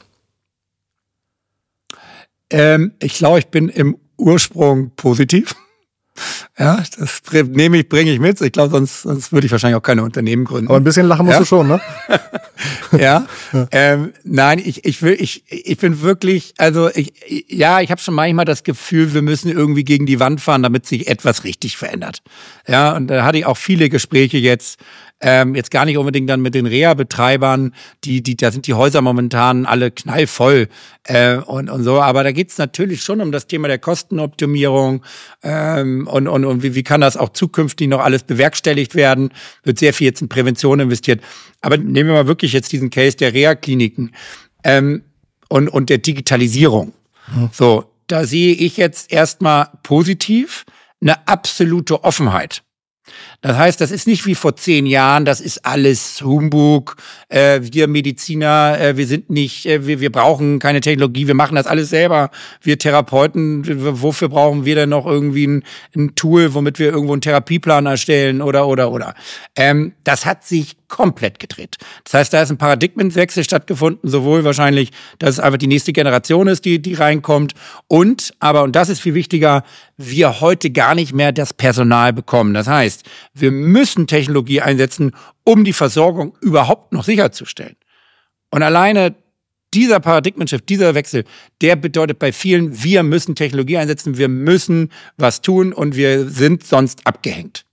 A: Ich glaube, ich bin im Ursprung positiv. Ja, das bringe ich mit. Ich glaube, sonst würde ich wahrscheinlich auch keine Unternehmen gründen.
B: Aber ein bisschen lachen musst du schon, ne?
A: Ja. Nein, ich bin wirklich, also ich habe schon manchmal das Gefühl, wir müssen irgendwie gegen die Wand fahren, damit sich etwas richtig verändert. Ja, und da hatte ich auch viele Gespräche jetzt gar nicht unbedingt dann mit den Reha-Betreibern, da sind die Häuser momentan alle knallvoll und so, aber da geht's natürlich schon um das Thema der Kostenoptimierung und wie kann das auch zukünftig noch alles bewerkstelligt werden, wird sehr viel jetzt in Prävention investiert. Aber nehmen wir mal wirklich jetzt diesen Case der Reha-Kliniken und der Digitalisierung. So, da sehe ich jetzt erstmal positiv eine absolute Offenheit. Das heißt, das ist nicht wie vor 10 Jahren, das ist alles Humbug, wir Mediziner, wir brauchen keine Technologie, wir machen das alles selber, wir Therapeuten, wofür brauchen wir denn noch irgendwie ein Tool, womit wir irgendwo einen Therapieplan erstellen oder. Das hat sich komplett gedreht. Das heißt, da ist ein Paradigmenwechsel stattgefunden, sowohl wahrscheinlich, dass es einfach die nächste Generation ist, die reinkommt und das ist viel wichtiger, wir heute gar nicht mehr das Personal bekommen. Das heißt, wir müssen Technologie einsetzen, um die Versorgung überhaupt noch sicherzustellen. Und alleine dieser Paradigmen-Shift, dieser Wechsel, der bedeutet bei vielen, wir müssen Technologie einsetzen, wir müssen was tun und wir sind sonst abgehängt.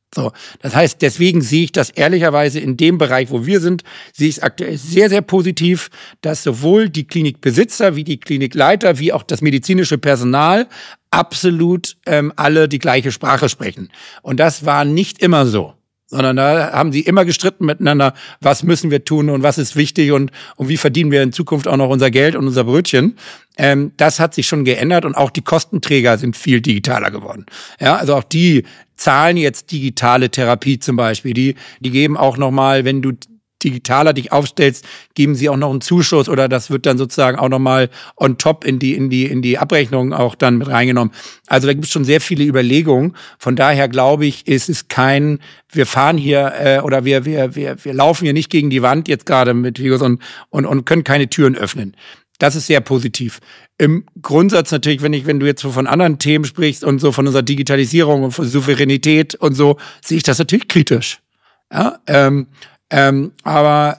A: So, das heißt, deswegen sehe ich das ehrlicherweise in dem Bereich, wo wir sind, sehe ich es aktuell sehr, sehr positiv, dass sowohl die Klinikbesitzer wie die Klinikleiter wie auch das medizinische Personal absolut alle die gleiche Sprache sprechen. Und das war nicht immer so, sondern da haben sie immer gestritten miteinander, was müssen wir tun und was ist wichtig und wie verdienen wir in Zukunft auch noch unser Geld und unser Brötchen. Das hat sich schon geändert und auch die Kostenträger sind viel digitaler geworden. Ja, also auch die zahlen jetzt digitale Therapie zum Beispiel. Die geben auch nochmal, wenn du digitaler dich aufstellst, geben sie auch noch einen Zuschuss oder das wird dann sozusagen auch nochmal on top in die Abrechnung auch dann mit reingenommen. Also da gibt es schon sehr viele Überlegungen. Von daher glaube ich, ist es kein, wir fahren hier oder wir laufen hier nicht gegen die Wand jetzt gerade mit Vigos und können keine Türen öffnen. Das ist sehr positiv. Im Grundsatz natürlich, wenn du jetzt so von anderen Themen sprichst und so von unserer Digitalisierung und von Souveränität und so, sehe ich das natürlich kritisch. Ja, aber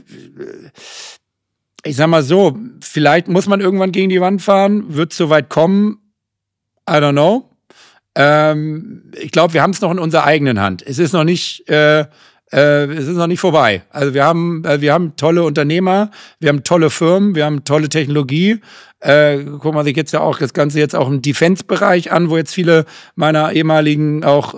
A: ich sag mal so, vielleicht muss man irgendwann gegen die Wand fahren, wird es so weit kommen, I don't know. Ich glaube, wir haben es noch in unserer eigenen Hand. Es ist noch nicht vorbei. Also wir haben tolle Unternehmer, wir haben tolle Firmen, wir haben tolle Technologie. Guck mal sich jetzt ja auch das Ganze jetzt auch im Defense-Bereich an, wo jetzt viele meiner ehemaligen auch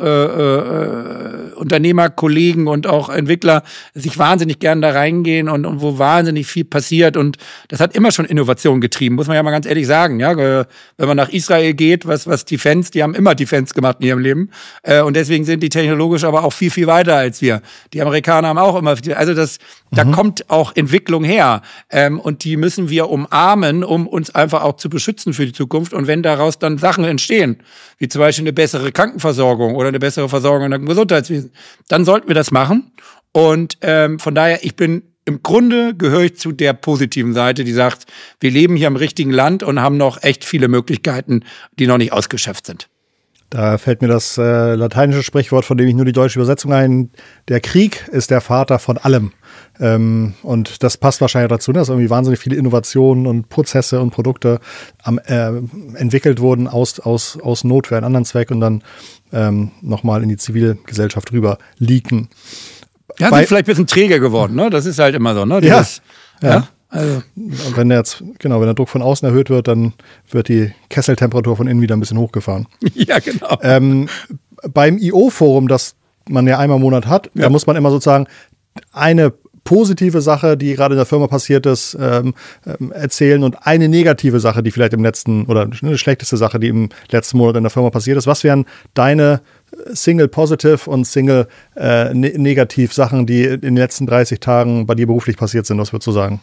A: Unternehmerkollegen und auch Entwickler sich wahnsinnig gern da reingehen und wo wahnsinnig viel passiert und das hat immer schon Innovation getrieben, muss man ja mal ganz ehrlich sagen. Ja, wenn man nach Israel geht, was Defense, die haben immer Defense gemacht in ihrem Leben und deswegen sind die technologisch aber auch viel, viel weiter als wir. Die Amerikaner haben auch immer, also da kommt auch Entwicklung her und die müssen wir umarmen, um uns einfach auch zu beschützen für die Zukunft. Und wenn daraus dann Sachen entstehen, wie zum Beispiel eine bessere Krankenversorgung oder eine bessere Versorgung im Gesundheitswesen, dann sollten wir das machen. Und von daher, im Grunde gehöre ich zu der positiven Seite, die sagt, wir leben hier im richtigen Land und haben noch echt viele Möglichkeiten, die noch nicht ausgeschöpft sind.
B: Da fällt mir das lateinische Sprichwort, von dem ich nur die deutsche Übersetzung ein. Der Krieg ist der Vater von allem. Und das passt wahrscheinlich dazu, dass irgendwie wahnsinnig viele Innovationen und Prozesse und Produkte entwickelt wurden aus Not für einen anderen Zweck und dann nochmal in die Zivilgesellschaft rüber leaken.
A: Ja, sind vielleicht ein bisschen träger geworden, ne? Das ist halt immer so, ne?
B: Ja. Also. Wenn der Druck von außen erhöht wird, dann wird die Kesseltemperatur von innen wieder ein bisschen hochgefahren.
A: Ja, genau.
B: Beim IO-Forum, das man ja einmal im Monat hat, da muss man immer sozusagen eine positive Sache, die gerade in der Firma passiert ist, erzählen und eine negative Sache, die vielleicht oder eine schlechteste Sache, die im letzten Monat in der Firma passiert ist. Was wären deine Single-Positive und Single-Negativ-Sachen, die in den letzten 30 Tagen bei dir beruflich passiert sind? Was würdest du sagen?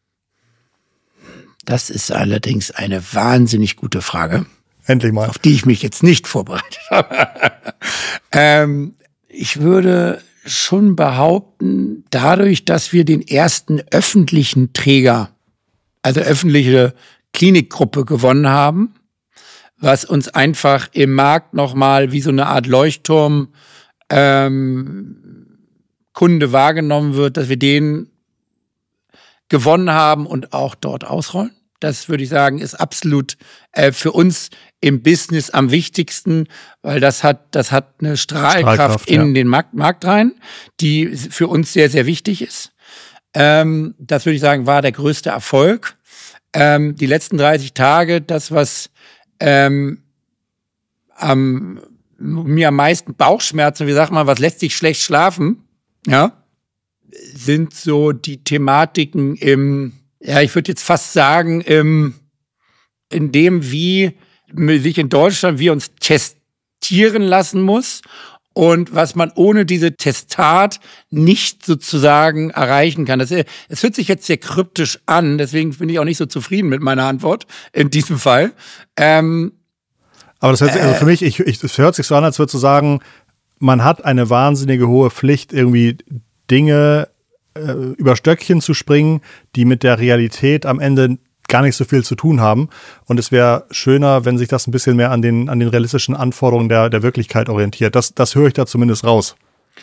A: Das ist allerdings eine wahnsinnig gute Frage.
B: Endlich mal.
A: Auf die ich mich jetzt nicht vorbereitet habe. Ich würde schon behaupten, dadurch, dass wir den ersten öffentlichen Träger, also öffentliche Klinikgruppe gewonnen haben, was uns einfach im Markt nochmal wie so eine Art Leuchtturm Kunde wahrgenommen wird, dass wir den gewonnen haben und auch dort ausrollen. Das würde ich sagen, ist absolut für uns im Business am wichtigsten, weil das hat eine Strahlkraft in den Markt rein, die für uns sehr, sehr wichtig ist. Das würde ich sagen, war der größte Erfolg. Die letzten 30 Tage, das, was mir am meisten Bauchschmerzen, wie sagt man, was lässt sich schlecht schlafen, ja, sind so die Thematiken ich würde jetzt fast sagen, in dem, wie sich in Deutschland wir uns testieren lassen muss und was man ohne diese Testat nicht sozusagen erreichen kann. Es hört sich jetzt sehr kryptisch an, deswegen bin ich auch nicht so zufrieden mit meiner Antwort in diesem Fall.
B: Aber das hört sich, also für mich, es hört sich so an, als würdest du sagen, man hat eine wahnsinnige hohe Pflicht, irgendwie Dinge über Stöckchen zu springen, die mit der Realität am Ende gar nicht so viel zu tun haben. Und es wäre schöner, wenn sich das ein bisschen mehr an den realistischen Anforderungen der Wirklichkeit orientiert. Das höre ich da zumindest raus.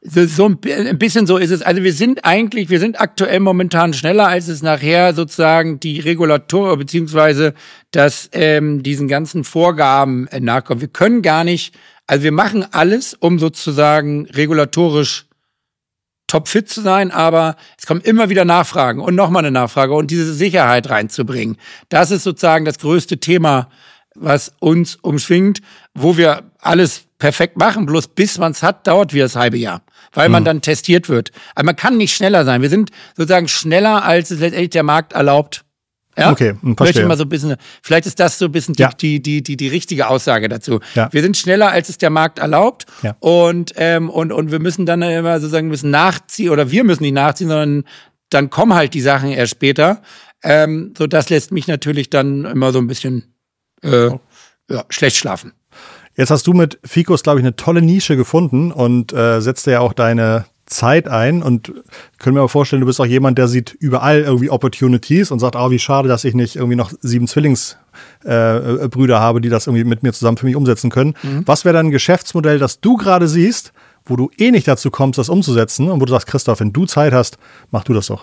A: So ein bisschen so ist es. Also wir sind aktuell momentan schneller, als es nachher sozusagen die Regulatoren beziehungsweise diesen ganzen Vorgaben nachkommt. Wir können gar nicht, also wir machen alles, um sozusagen regulatorisch topfit zu sein, aber es kommen immer wieder Nachfragen und nochmal eine Nachfrage und diese Sicherheit reinzubringen. Das ist sozusagen das größte Thema, was uns umschwingt, wo wir alles perfekt machen, bloß bis man es hat, dauert wieder das halbe Jahr, weil man dann testiert wird. Aber man kann nicht schneller sein. Wir sind sozusagen schneller, als es letztendlich der Markt erlaubt. Ja?
B: Okay, verstehe.
A: Mal so ein bisschen, vielleicht ist das so ein bisschen die richtige Aussage dazu.
B: Ja.
A: Wir sind schneller, als es der Markt erlaubt.
B: Ja.
A: Und wir müssen dann immer sozusagen nachziehen, oder wir müssen nicht nachziehen, sondern dann kommen halt die Sachen erst später. So, das lässt mich natürlich dann immer so ein bisschen schlecht schlafen.
B: Jetzt hast du mit Ficus, glaube ich, eine tolle Nische gefunden und setzt ja auch deine Zeit ein und können wir mal vorstellen, du bist auch jemand, der sieht überall irgendwie Opportunities und sagt, wie schade, dass ich nicht irgendwie noch 7 Zwillingsbrüder habe, die das irgendwie mit mir zusammen für mich umsetzen können. Was wäre dann ein Geschäftsmodell, das du gerade siehst, wo du nicht dazu kommst, das umzusetzen und wo du sagst, Christoph, wenn du Zeit hast, mach du das doch.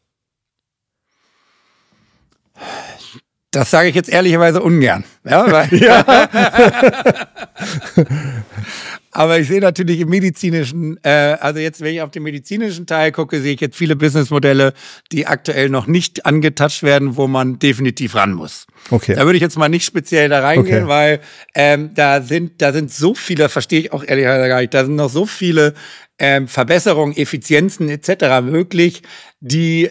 A: Das sage ich jetzt ehrlicherweise ungern. Ja, weil aber ich sehe natürlich im medizinischen, also jetzt, wenn ich auf den medizinischen Teil gucke, sehe ich jetzt viele Businessmodelle, die aktuell noch nicht angetatscht werden, wo man definitiv ran muss.
B: Okay.
A: Da würde ich jetzt mal nicht speziell da reingehen, weil da sind so viele, verstehe ich auch ehrlicherweise gar nicht, da sind noch so viele Verbesserungen, Effizienzen etc. möglich, die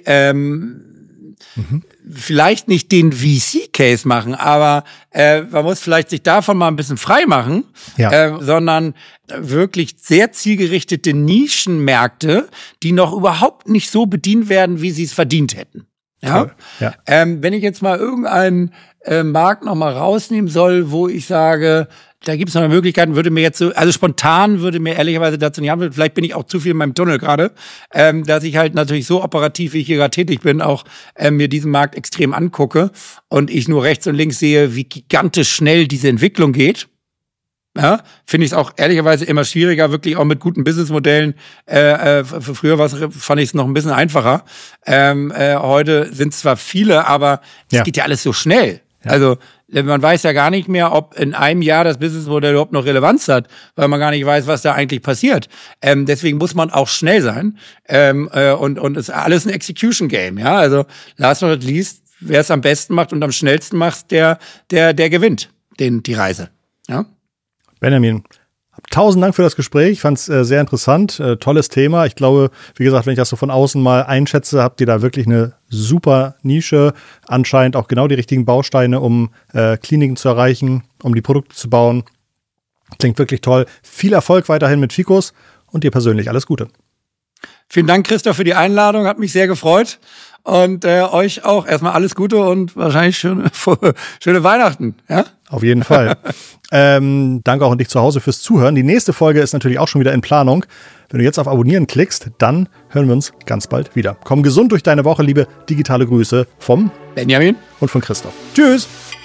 A: vielleicht nicht den VC-Case machen, aber man muss vielleicht sich davon mal ein bisschen frei machen, sondern wirklich sehr zielgerichtete Nischenmärkte, die noch überhaupt nicht so bedient werden, wie sie es verdient hätten. Ja?
B: Ja.
A: Wenn ich jetzt mal irgendeinen Markt noch mal rausnehmen soll, wo ich sage, da gibt es noch Möglichkeiten, spontan würde mir ehrlicherweise dazu nicht handeln, vielleicht bin ich auch zu viel in meinem Tunnel gerade, dass ich halt natürlich so operativ, wie ich hier gerade tätig bin, auch mir diesen Markt extrem angucke und ich nur rechts und links sehe, wie gigantisch schnell diese Entwicklung geht. Ja, finde ich es auch ehrlicherweise immer schwieriger, wirklich auch mit guten Businessmodellen. Früher fand ich es noch ein bisschen einfacher. Heute sind es zwar viele, aber es geht ja alles so schnell. Ja. Also man weiß ja gar nicht mehr, ob in einem Jahr das Businessmodell überhaupt noch Relevanz hat, weil man gar nicht weiß, was da eigentlich passiert. Deswegen muss man auch schnell sein. Und es ist alles ein Execution-Game. Ja, also last but not least, wer es am besten macht und am schnellsten macht, der gewinnt die Reise. Ja.
B: Benjamin, 1000 Dank für das Gespräch. Ich fand es sehr interessant. Tolles Thema. Ich glaube, wie gesagt, wenn ich das so von außen mal einschätze, habt ihr da wirklich eine super Nische. Anscheinend auch genau die richtigen Bausteine, um Kliniken zu erreichen, um die Produkte zu bauen. Klingt wirklich toll. Viel Erfolg weiterhin mit Ficus und dir persönlich alles Gute.
A: Vielen Dank, Christoph, für die Einladung. Hat mich sehr gefreut. Und euch auch erstmal alles Gute und wahrscheinlich schöne Weihnachten. Ja?
B: Auf jeden Fall. Danke auch an dich zu Hause fürs Zuhören. Die nächste Folge ist natürlich auch schon wieder in Planung. Wenn du jetzt auf Abonnieren klickst, dann hören wir uns ganz bald wieder. Komm gesund durch deine Woche, liebe digitale Grüße vom
A: Benjamin
B: und von Christoph. Tschüss!